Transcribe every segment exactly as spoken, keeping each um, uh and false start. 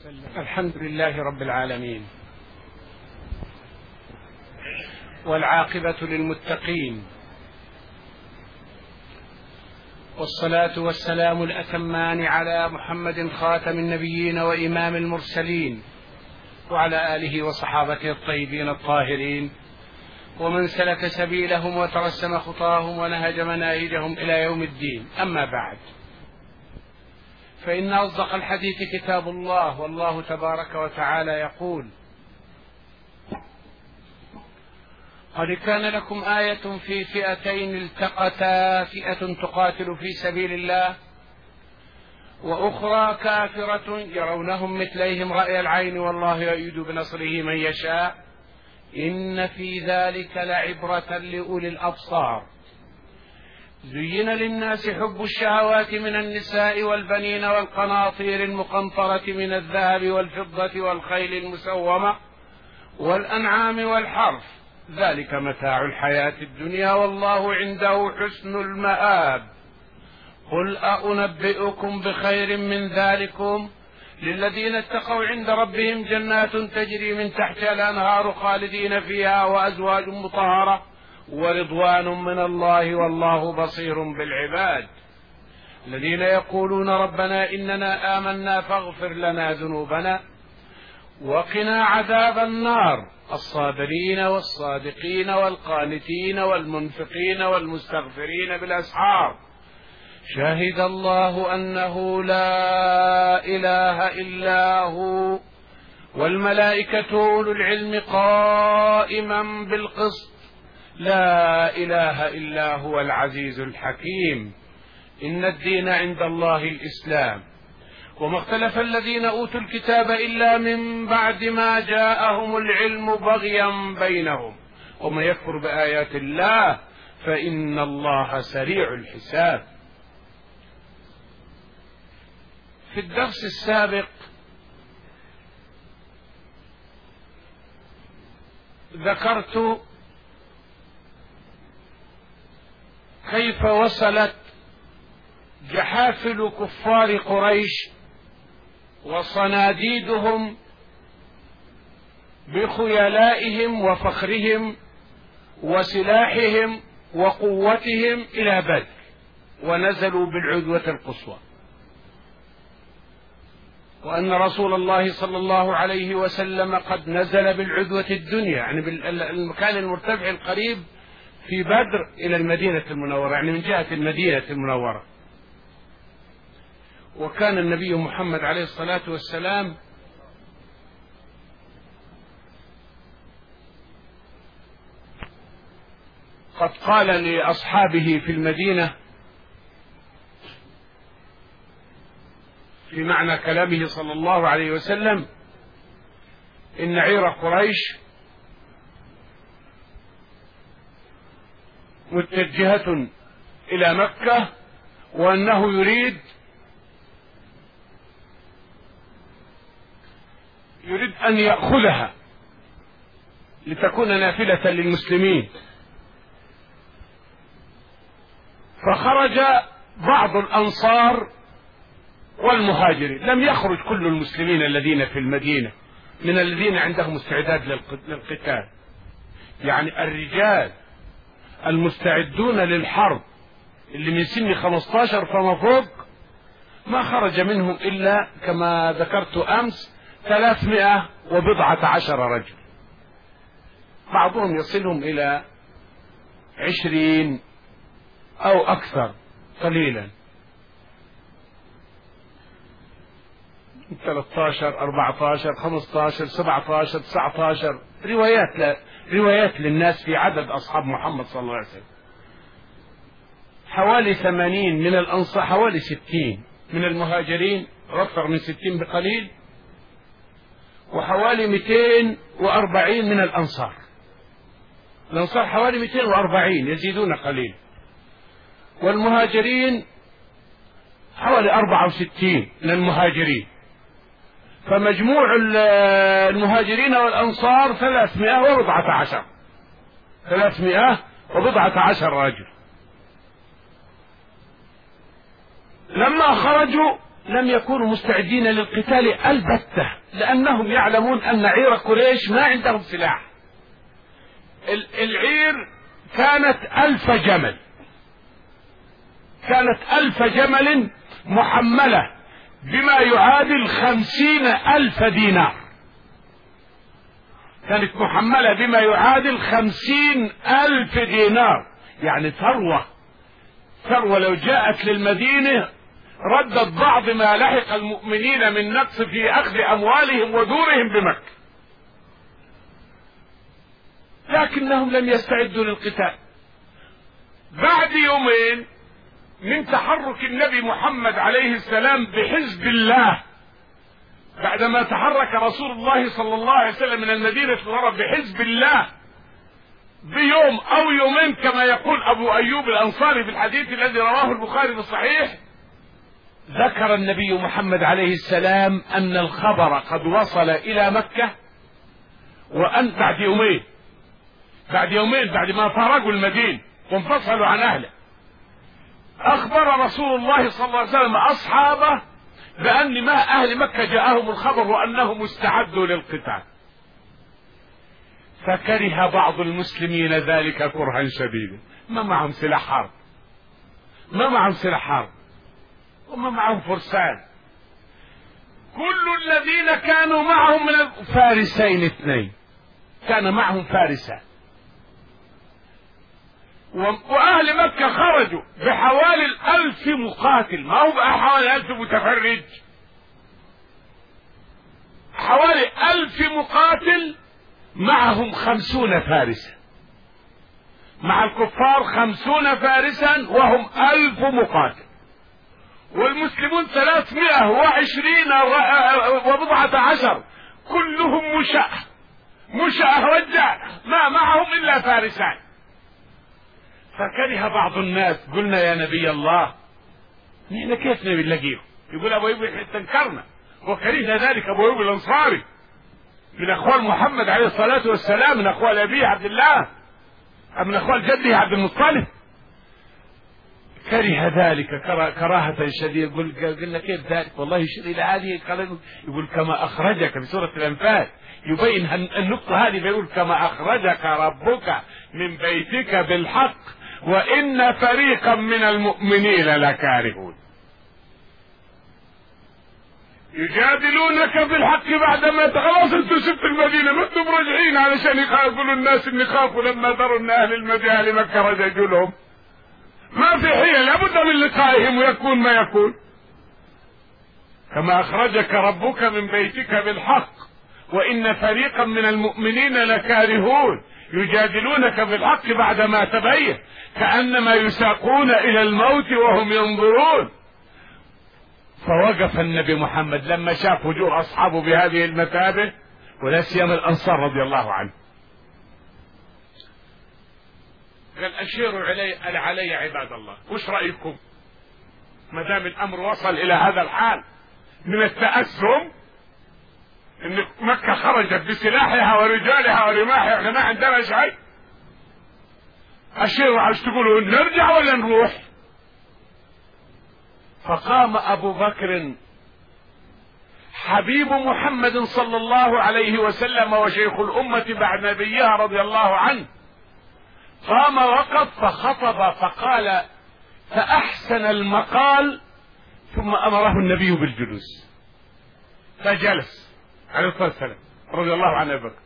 وسلم. الحمد لله رب العالمين، والعاقبة للمتقين، والصلاة والسلام الأتمان على محمد خاتم النبيين وإمام المرسلين، وعلى آله وصحابته الطيبين الطاهرين، ومن سلك سبيلهم وترسم خطاهم ونهج مناهجهم إلى يوم الدين. أما بعد، فإن أصدق الحديث كتاب الله، والله تبارك وتعالى يقول: قد كان لكم آية في فئتين التقتا، فئة تقاتل في سبيل الله وأخرى كافرة يرونهم مثليهم رأي العين والله يؤيد بنصره من يشاء إن في ذلك لعبرة لأولي الأبصار. زين للناس حب الشهوات من النساء والبنين والقناطير المقنطرة من الذهب والفضة والخيل المسومة والأنعام والحرث، ذلك متاع الحياة الدنيا والله عنده حسن المآب. قل أنبئكم بخير من ذلكم للذين اتقوا عند ربهم جنات تجري من تحتها الأنهار خالدين فيها وأزواج مطهرة ورضوان من الله والله بصير بالعباد. الذين يقولون ربنا إننا آمنا فاغفر لنا ذنوبنا وقنا عذاب النار، الصابرين والصادقين والقانتين والمنفقين والمستغفرين بالأسحار، شهد الله أنه لا إله إلا هو والملائكة أولو العلم قائما بالقسط، لا إله إلا هو العزيز الحكيم. إن الدين عند الله الإسلام، وما اختلف الذين أوتوا الكتاب إلا من بعد ما جاءهم العلم بغيا بينهم، ومن يكفر بآيات الله فإن الله سريع الحساب. في الدرس السابق ذكرت كيف وصلت جحافل كفار قريش وصناديدهم بخيلائهم وفخرهم وسلاحهم وقوتهم إلى بدر، ونزلوا بالعدوة القصوى، وأن رسول الله صلى الله عليه وسلم قد نزل بالعدوة الدنيا، يعني بالمكان المرتفع القريب في بدر إلى المدينة المنورة، يعني من جهة المدينة المنورة. وكان النبي محمد عليه الصلاة والسلام قد قال لأصحابه في المدينة في معنى كلامه صلى الله عليه وسلم: إن عير قريش متجهة إلى مكة، وأنه يريد يريد أن يأخذها لتكون نافلة للمسلمين. فخرج بعض الأنصار والمهاجرين، لم يخرج كل المسلمين الذين في المدينة من الذين عندهم استعداد للقتال، يعني الرجال المستعدون للحرب اللي من سن خمسة عشر فما فوق ما خرج منهم إلا كما ذكرت أمس ثلاثمائة وبضعة عشر رجل، بعضهم يصلهم إلى عشرين أو أكثر قليلا، ثلاثة عشر أربعة عشر خمسة عشر سبعة عشر تسعة عشر، روايات لا روايات للناس في عدد أصحاب محمد صلى الله عليه وسلم. حوالي ثمانين من الأنصار، حوالي ستين من المهاجرين، أكثر من ستين بقليل، وحوالي مئتين وأربعين من الأنصار. الأنصار حوالي مئتين وأربعين، يزيدون قليل، والمهاجرين حوالي أربعة وستين من المهاجرين. فمجموع المهاجرين والأنصار ثلاثمائة وبضعة عشر ثلاثمائة وبضعة عشر رجل. لما خرجوا لم يكونوا مستعدين للقتال البتة، لأنهم يعلمون أن عير قريش ما عندهم سلاح. العير كانت ألف جمل، كانت ألف جمل محملة بما يعادل خمسين ألف دينار، كانت محملة بما يعادل خمسين ألف دينار، يعني ثروة ثروة لو جاءت للمدينة ردت بعض ما لحق المؤمنين من نقص في أخذ أموالهم ودورهم بمكة، لكنهم لم يستعدوا للقتال. بعد يومين من تحرك النبي محمد عليه السلام بحزب الله، بعدما تحرك رسول الله صلى الله عليه وسلم من المدينة المنورة بحزب الله بيوم أو يومين كما يقول أبو أيوب الأنصاري في الحديث الذي رواه البخاري في الصحيح، ذكر النبي محمد عليه السلام أن الخبر قد وصل إلى مكة، وأن بعد يومين بعد يومين بعد ما فارقوا المدينة وانفصلوا عن أهله، أخبر رسول الله صلى الله عليه وسلم أصحابه بأن ما أهل مكة جاءهم الخبر وأنهم استعدوا للقتال، فكره بعض المسلمين ذلك كرها شديدا. ما معهم سلاح حرب، ما معهم سلاح حرب، وما معهم فرسان. كل الذين كانوا معهم من الفارسين اثنين، كان معهم فارسان، وأهل مكة خرجوا بحوالي الألف مقاتل، ما هو بقى حوالي ألف متفرج، حوالي ألف مقاتل معهم خمسون فارسا، مع الكفار خمسون فارسا وهم ألف مقاتل، والمسلمون ثلاثمائة وعشرين وبضعة عشر، كلهم مشاة مشاة رجال، ما معهم إلا فارسان. فكره بعض الناس، قلنا يا نبي الله نحن كيف نبي نلاقيه؟ يقول أبو أيوب استنكرنا وكرهنا ذلك. أبو أيوب الأنصاري من أخوال محمد عليه الصلاة والسلام، من أخوال أبيه عبد الله، من أخوال جده عبد المطلب، كره ذلك كراهة شديدة. يقول قلنا كيف ذلك؟ والله يشير إلى هذه، يقول كما أخرجك في سورة الأنفال، يبين النقطة هذه، بيقول كما أخرجك ربك من بيتك بالحق وإن فريقا من المؤمنين لكارهون يجادلونك بالحق بعدما خلاص انتم سبت المدينة، ما انتم راجعين علشان يقولوا الناس ان خافوا لما دروا ان اهل المدينة اهل مكة رجعوا لهم. ما في حيل، لابد من لقائهم ويكون ما يكون. كما أخرجك ربك من بيتك بالحق وإن فريقا من المؤمنين لكارهون يجادلونك بالحق بعدما تبين كأنما يساقون إلى الموت وهم ينظرون. فوقف النبي محمد لما شاف وجوه أصحابه بهذه المثابة، ولا سيما الأنصار رضي الله عنه، قال أشيروا علي علي عباد الله، وش رأيكم ما دام الأمر وصل إلى هذا الحال من التأسم، إن مكة خرجت بسلاحها ورجالها ورماحها، احنا ما عندنا شيء، أشيروا عايز تقولوا نرجع ولا نروح؟ فقام أبو بكر حبيب محمد صلى الله عليه وسلم وشيخ الأمة بعد نبيها رضي الله عنه، قام وقف فخطب فقال فأحسن المقال، ثم أمره النبي بالجلوس فجلس عليه الصلاة والسلام رضي الله عنه أبو بكر.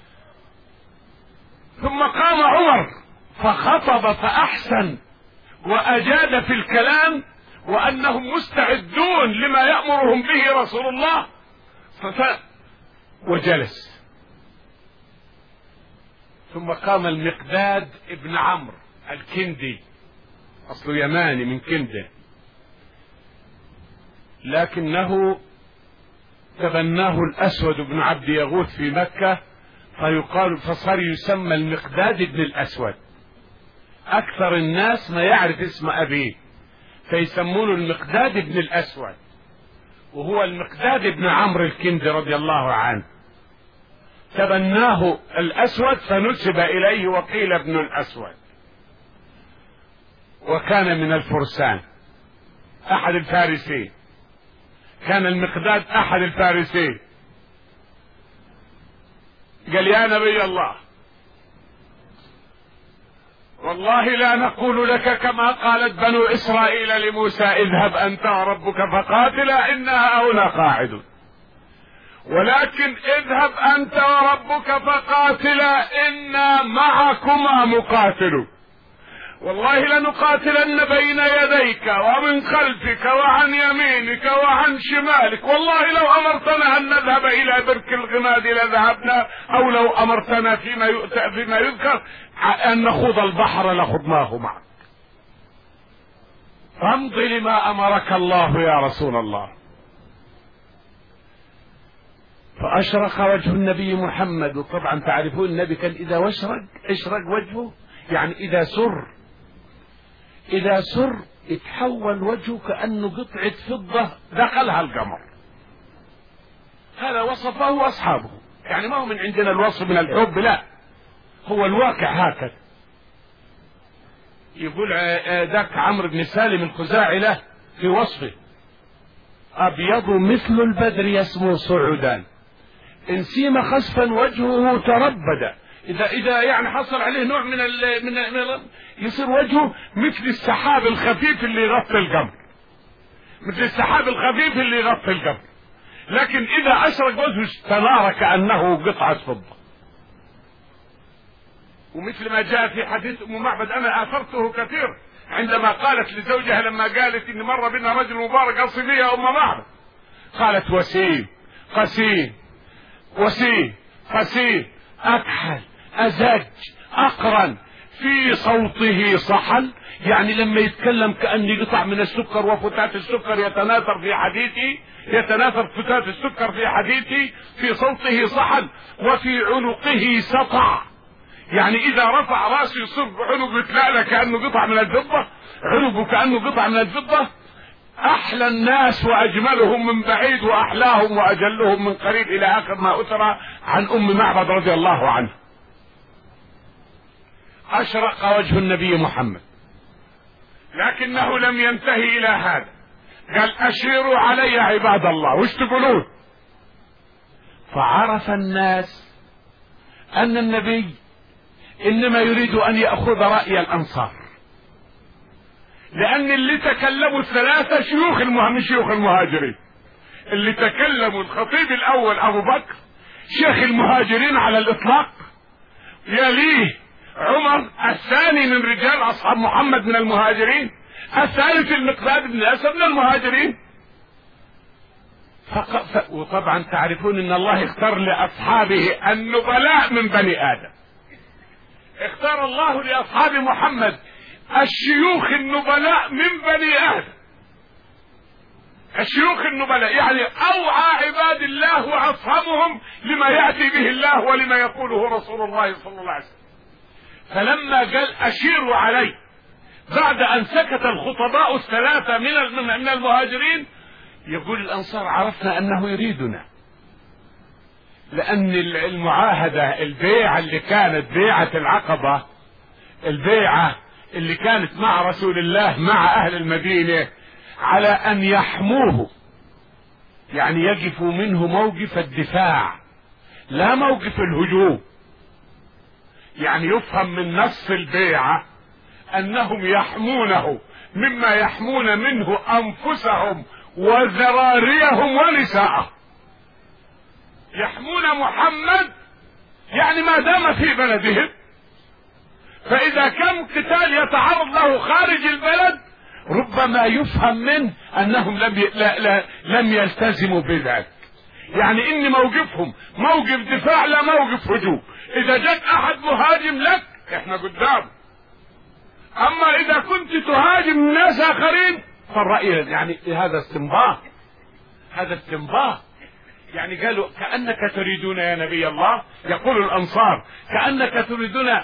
ثم قام عمر فخطب فأحسن وأجاد في الكلام، وأنهم مستعدون لما يأمرهم به رسول الله، وجلس. ثم قام المقداد ابن عمرو الكندي، أصله يماني من كندة، لكنه تبناه الأسود بن عبد يغوث في مكة، فيقال فصار يسمى المقداد ابن الأسود. أكثر الناس ما يعرف اسم أبيه فيسمونه المقداد ابن الأسود، وهو المقداد ابن عمرو الكندي رضي الله عنه، تبناه الأسود فنسب إليه وقيل ابن الأسود، وكان من الفرسان أحد الفارسين. كان المقداد احد الفارسين، قال يا نبي الله والله لا نقول لك كما قالت بنو اسرائيل لموسى اذهب انت وربك فقاتلا انا هنا قاعدون، ولكن اذهب انت وربك فقاتلا انا معكما مقاتلون، والله لنقاتلن بين يديك ومن خلفك وعن يمينك وعن شمالك، والله لو امرتنا ان نذهب الى برك الغماد لذهبنا، او لو امرتنا فيما يؤتى فيما يذكر ان نخوض البحر لخضناه معك، فامض لما امرك الله يا رسول الله. فاشرق وجه النبي محمد، وطبعا تعرفون النبي كان اذا واشرق اشرق وجهه، يعني اذا سر اذا سر اتحول وجهه كأنه قطعة فضة دخلها القمر. هذا وصفه اصحابه، يعني ما هو من عندنا الوصف من الحب، لا هو الواقع هكذا. يقول ذاك عمرو بن سالم الخزاعي له في وصفه ابيض مثل البدر يسمو صعودا ان سيم خسفا وجهه تربدا، اذا اذا يعني حصل عليه نوع من ال من, ال من ال يصير وجهه مثل السحاب الخفيف اللي يغطي القمر، مثل السحاب الخفيف اللي يغطي القمر، لكن اذا اشرق وجهه استنار كانه قطعه فضه. ومثل ما جاء في حديث ام معبد انا اثرته كثير عندما قالت لزوجها لما قالت ان مر بنا رجل مبارك اوصي بي يا ام معبد، قالت وسيم قسيم وسيم قسيم اكحل ازج اقرن في صوته صحل، يعني لما يتكلم كأني قطع من السكر وفتات السكر يتناثر في حديثي يتناثر فتات السكر في حديثي، في صوته صحل وفي عنقه سطع، يعني اذا رفع راسه يصير عنقه يتلألأ كأنه قطع من الفضة، عنقه كأنه قطع من الفضة. احلى الناس واجملهم من بعيد واحلاهم واجلهم من قريب، الى اخر ما اثر عن ام معبد رضي الله عنها. اشرق وجه النبي محمد، لكنه لم ينتهي الى هذا، قال اشيروا علي عباد الله، وش تقولون؟ فعرف الناس ان النبي انما يريد ان يأخذ رأي الانصار، لان اللي تكلموا الثلاثة شيوخ المهم شيوخ المهاجرين، اللي تكلموا الخطيب الاول ابو بكر شيخ المهاجرين على الاطلاق، يليه عمر الثاني من رجال اصحاب محمد من المهاجرين، الثالث المقداد بن اسد من المهاجرين. فق... وطبعا تعرفون ان الله اختار لاصحابه النبلاء من بني ادم، اختار الله لاصحاب محمد الشيوخ النبلاء من بني ادم، الشيوخ النبلاء يعني اوعى عباد الله واصحابهم لما ياتي به الله ولما يقوله رسول الله صلى الله عليه وسلم. فلما قال اشيروا علي بعد ان سكت الخطباء الثلاثه من من المهاجرين، يقول الانصار عرفنا انه يريدنا، لان المعاهده البيعه اللي كانت بيعه العقبه، البيعه اللي كانت مع رسول الله مع اهل المدينه على ان يحموه، يعني يقفوا منه موقف الدفاع لا موقف الهجوم، يعني يفهم من نص البيعه انهم يحمونه مما يحمون منه انفسهم وذراريهم ونساءهم، يحمون محمد يعني ما دام في بلدهم، فاذا كان قتال يتعرض له خارج البلد ربما يفهم منه انهم لم ي... لا لا لم يلتزموا بذلك، يعني ان موقفهم موقف دفاع لا موقف هجوم. اذا جاء احد مهاجم لك احنا قدام، اما اذا كنت تهاجم الناس اخرين فالرأي يعني هذا استنباط، هذا استنباط. يعني قالوا كأنك تريدون يا نبي الله، يقول الانصار كأنك تريدون.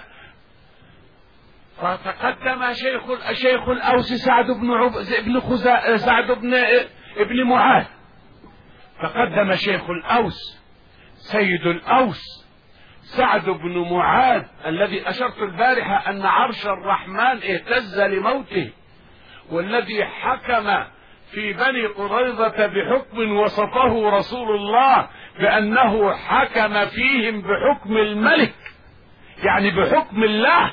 فتقدم شيخ شيخ الاوس سعد بن عب... ابن خزا... سعد بن ابن معاذ، تقدم شيخ الاوس سيد الاوس سعد بن معاذ الذي اشرت البارحه ان عرش الرحمن اهتز لموته، والذي حكم في بني قريظة بحكم وصفه رسول الله بأنه حكم فيهم بحكم الملك، يعني بحكم الله.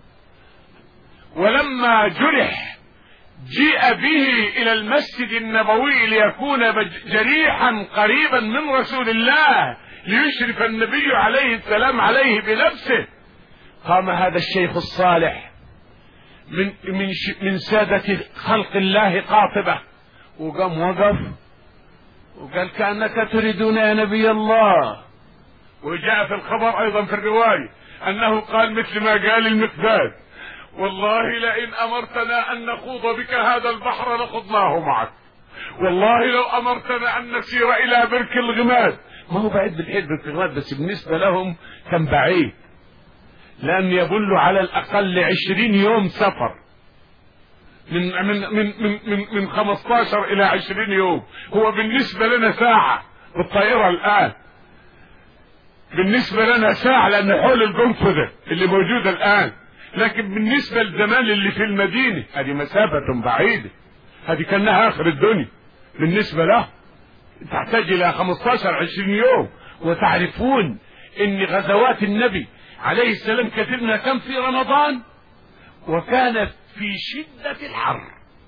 ولما جرح جيء به إلى المسجد النبوي ليكون جريحا قريبا من رسول الله ليشرف النبي عليه السلام عليه بنفسه. قام هذا الشيخ الصالح من من من سادة خلق الله قاطبة، وقام وقف وقال كأنك تريدون يا نبي الله. وجاء في الخبر أيضا في الرواية أنه قال مثل ما قال المقداد: والله لئن أمرتنا أن نخوض بك هذا البحر لخضناه معك، والله لو أمرتنا أن نسير إلى برك الغماد. ما هو بعيد بالحيل برك الغماد، بس بالنسبة لهم كان بعيد، لأن يدل على الأقل عشرين يوم سفر، من من من من من, من خمسة عشر إلى عشرين يوم. هو بالنسبة لنا ساعة بالطائرة الآن، بالنسبة لنا ساعة لأن حول القنفذة اللي موجودة الآن، لكن بالنسبة للزمان اللي في المدينة هذه مسافة بعيدة، هذه كأنها آخر الدنيا بالنسبة له، تحتاج إلى خمسة عشر عشرين يوم. وتعرفون إن غزوات النبي عليه السلام كتبنا كم في رمضان، وكانت في شدة الحر،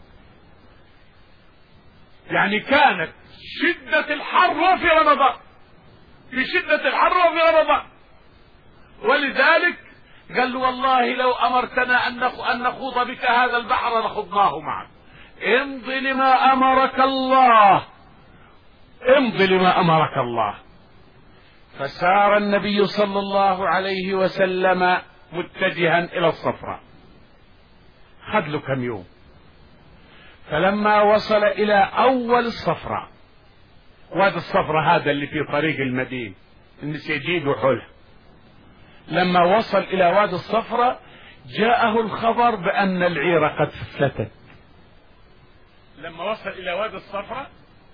يعني كانت شدة الحر وفي رمضان، في شدة الحر وفي رمضان. ولذلك قال والله لو أمرتنا أن نخوض بك هذا البحر لخضناه معك، امضي لما أمرك الله، امضي لما أمرك الله. فسار النبي صلى الله عليه وسلم متجها إلى الصفراء، خد له كم يوم. فلما وصل إلى أول الصفراء، وادي الصفراء هذا اللي في طريق المدينة النسيجيد وحوله، لما وصل إلى وادي الصفراء جاءه الخبر بأن العير قد فلتت. لما وصل إلى وادي الصفراء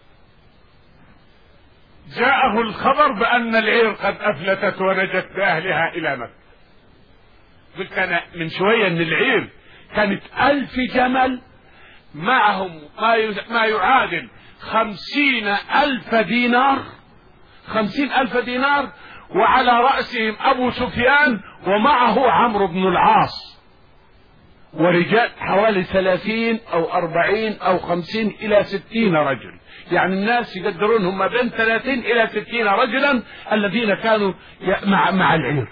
جاءه الخبر بأن العير قد أفلتت ونجت بأهلها إلى مكة. قلت أنا من شوية أن العير كانت ألف جمل معهم ما يعادل خمسين ألف دينار، خمسين ألف دينار، وعلى رأسهم أبو سفيان ومعه عمرو بن العاص، ورجال حوالي ثلاثين أو أربعين أو خمسين إلى ستين رجل. يعني الناس يقدرونهم ما بين ثلاثين إلى ستين رجلا الذين كانوا مع, مع العير.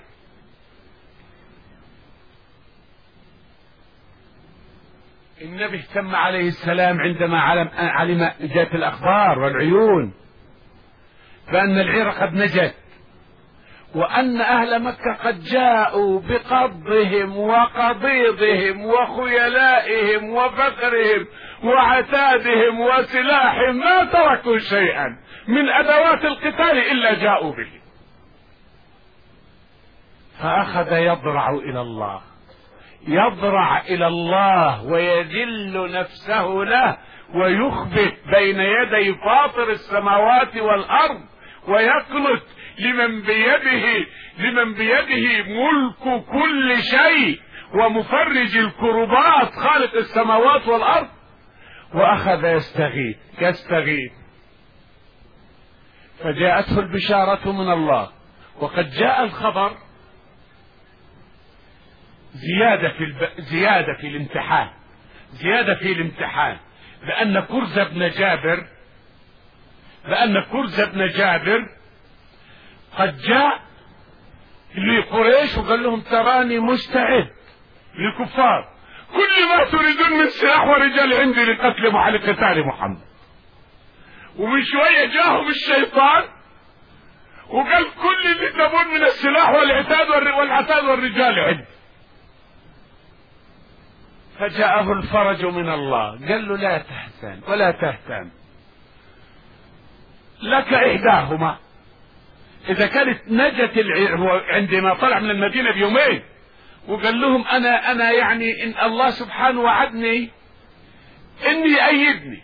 النبي اهتم عليه السلام عندما علم, علم جاءت الأخبار والعيون بأن العير قد نجت، وأن أهل مكة قد جاءوا بقضهم وقضيضهم وخيلائهم وفقرهم وعتادهم وسلاحهم، ما تركوا شيئا من أدوات القتال إلا جاءوا به. فأخذ يضرع إلى الله، يضرع إلى الله ويذل نفسه له، ويخبت بين يدي فاطر السماوات والأرض، ويقنت لمن بيده لمن بيده ملك كل شيء ومفرج الكربات خالق السماوات والأرض. وأخذ يستغيث يستغيث فجاءته البشارة من الله. وقد جاء الخبر زيادة في الب... زيادة في الامتحان زيادة في الامتحان بأن كرز بن جابر بأن كرز بن جابر قد جاء لقريش وقال لهم تراني مستعد للكفار، كل ما تريدون من سلاح ورجال عندي لقتل وعلى قتال محمد. ومن شوية جاءهم الشيطان وقال كل اللي تبون من السلاح والعتاد والعتاد والرجال عندي. فجاءه الفرج من الله، قال له لا تحزن ولا تهتم، لك إحداهما. إذا كانت نجت العير، هو عندما طلع من المدينة بيومين وقال لهم أنا أنا يعني إن الله سبحانه وعدني إني أيدني،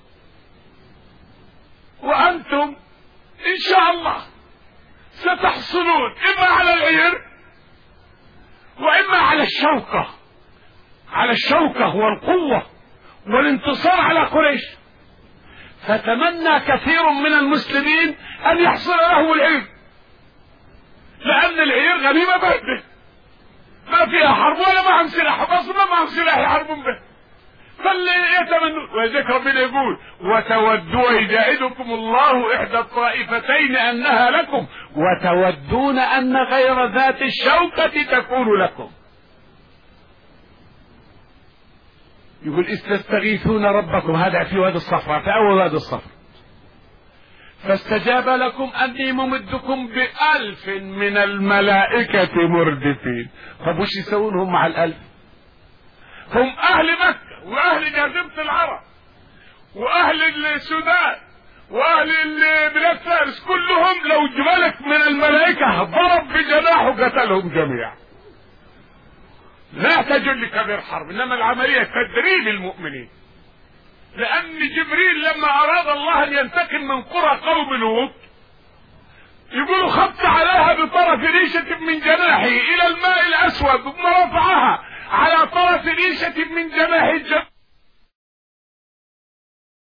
وأنتم إن شاء الله ستحصلون إما على العير وإما على الشوكة على الشوكة والقوة والانتصار على قريش. فتمنى كثير من المسلمين أن يحصل لهم العير، لأن العير غنيمة باردة ما فيها حرب ولا معهم سلاح، بس ما معهم سلاح يحاربون به، فاللي يتمنوا. وذلك ربنا يقول وتودوا يجاهدكم الله إحدى الطائفتين أنها لكم وتودون أن غير ذات الشوكة تكون لكم. يقول إذ تستغيثون ربكم، هذا في وادي الصفا، في أول وادي الصفا، فاستجاب لكم أني ممدكم بألف من الملائكة مردفين. طب وش يسوون هم مع الألف؟ هم أهل مكة وأهل جزيرة العرب وأهل السودان وأهل بلاد فارس كلهم لو ملك من الملائكة ضرب بجناحه قتلهم جميعا. لا يحتاجون لكبير حرب، إنما العملية تدريب المؤمنين، لأن جبريل لما أراد الله أن ينتقم من قرى قوم لوط يقولوا خط عليها بطرف ريشة من جناحه إلى الماء الأسود ثم رفعها على طرف ريشة من جناح الجبل